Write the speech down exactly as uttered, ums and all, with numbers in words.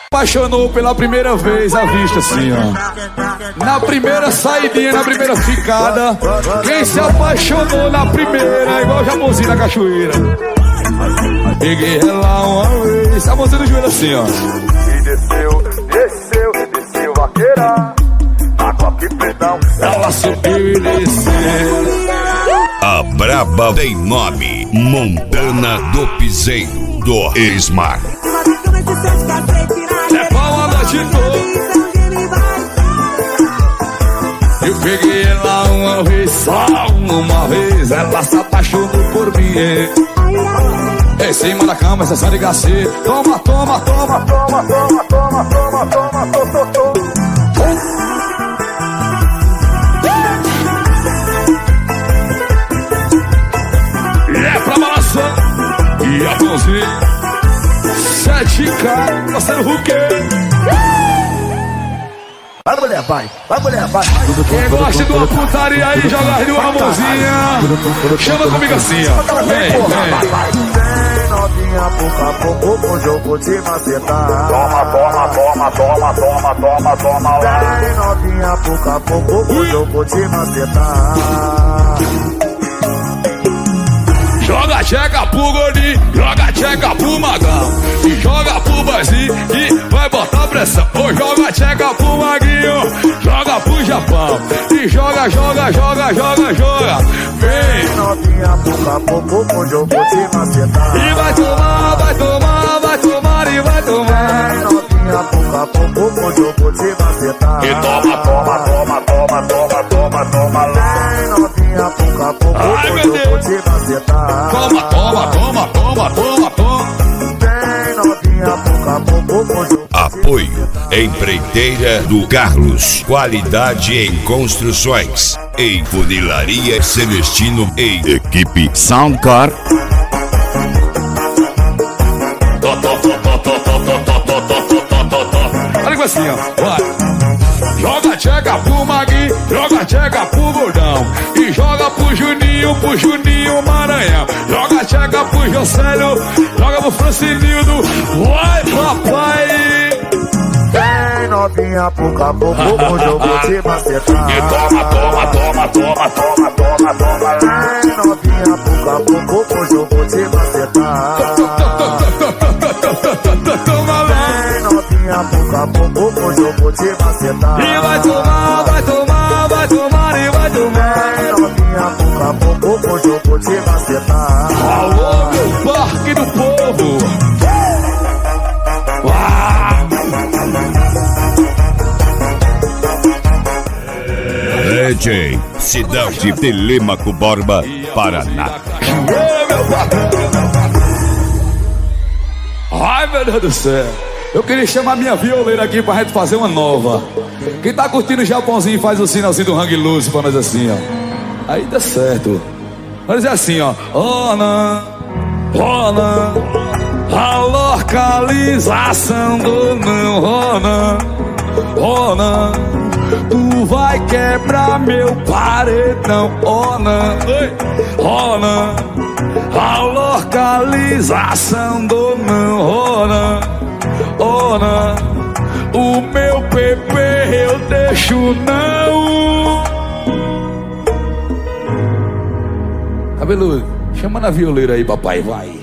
Apaixonou pela primeira vez à vista assim, ó. Na primeira saidinha, na primeira ficada. Quem se apaixonou na primeira, igual o Japonzinho da cachoeira. Peguei ela uma vez, a mãozinha do joelho assim, ó. E desceu, desceu, desceu vaqueira. Água que perdão. Ela subiu e desceu. A braba tem nome, Montana do Piseiro, do Esmar. É pau a noite toda. Eu peguei ela uma vez, só uma vez. Ela se apaixonou por mim. Em cima da cama, sessão de gacê. Toma, toma, toma, toma, toma, toma, toma, toma, toma, toma. E é pra balançar. E a mãozinha sete K, parceiro Hulk. Vai mulher, vai, vai mulher, vai. Quem gosta de uma putaria aí, joga aí uma mãozinha. Chama comigo assim, ó. Vem, vem. Novinha, pouco a pouco, hoje eu vou te macetar. Toma, toma, toma, toma, toma, toma, toma lá. Vem novinha, pouco a pouco, hoje eu vou te macetar. Joga tcheca pro gordinho, joga tcheca pro magão. E joga pro Brasil e vai botar pressão. Ou joga tcheca pro maguinho, joga pro Japão. E joga, joga, joga, joga, joga. Vem novinha, pouco a pouco, hoje eu vou te macetar. E vai tomar, vai tomar, vai tomar e vai tomar. Vem novinha, pouco a pouco, hoje eu vou te macetar. E toma, toma, toma, toma, toma, toma, toma lá. Vem novinha, pouco a pouco, ai, hoje eu vou te macetar. Toma, toma, toma, toma, toma, toma. Vem novinha, pouco a pouco, hoje eu... Apoio Empreiteira do Carlos, qualidade em construções. Em Funilaria Celestino e equipe Soundcar. Olha assim, ó. Vai. Joga tcheca pro Magui, joga tcheca pro Gordão. E joga pro Juninho, pro Juninho Maranhão. Joga tcheca pro Jocélio, joga pro Francinildo. Vai, papai! Vem novinha, pouco a pouco, hoje eu vou te macetar. E toma, toma, toma, toma, toma, toma, toma. Vem novinha, pouco a pouco, hoje eu vou te macetar. Toma lá. Vem novinha, pouco a pouco, hoje eu vou te macetar. E vai tomar, vai tomar, vai tomar e vai tomar. Vem novinha, pouco a pouco, hoje eu vou te macetar. Alô, meu parque do povo. D J Cidade Telêmaco Borba, Paraná. Ai, meu Deus do céu. Eu queria chamar minha violeira aqui pra gente fazer uma nova. Quem tá curtindo o Japãozinho faz o sinalzinho do hang loose pra nós assim, ó. Aí dá certo. Vamos dizer assim, ó. Ona, ona, a localização do não, ona, ona. Tu vai quebrar meu paredão, ona, ona. A localização do não, ona, ona. O meu bebê eu deixo não. Cabeludo, chama na violeira aí, papai, vai.